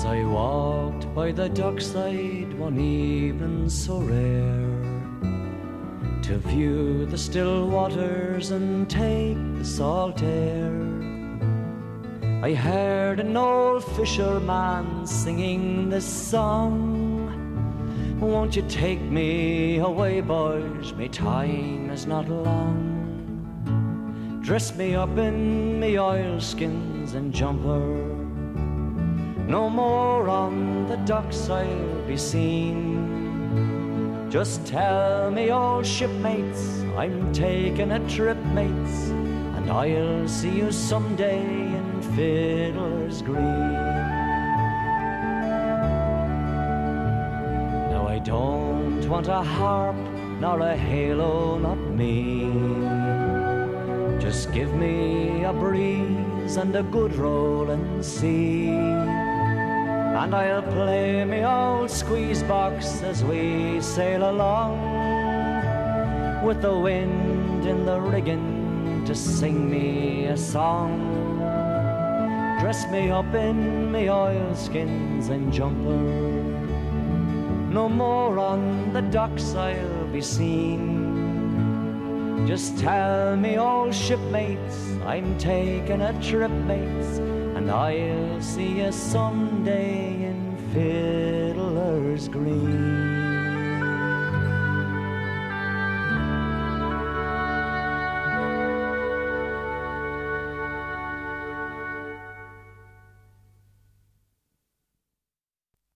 I walked by the dockside one evening so rare, to view the still waters and take the salt air, I heard an old fisherman singing this song. Won't you take me away, boys, me time is not long. Dress me up in me oilskins and jumper, no more on the docks I'll be seen. Just tell me, old shipmates, I'm taking a trip, mates, and I'll see you someday in Fiddler's Green. Now I don't want a harp nor a halo, not me. Just give me a breeze and a good rolling sea, and I'll play me old squeeze box as we sail along, with the wind in the rigging to sing me a song. Dress me up in me oilskins and jumper, no more on the docks I'll be seen. Just tell me, old shipmates, I'm taking a trip, mates, and I'll see you someday in Fiddler's Green.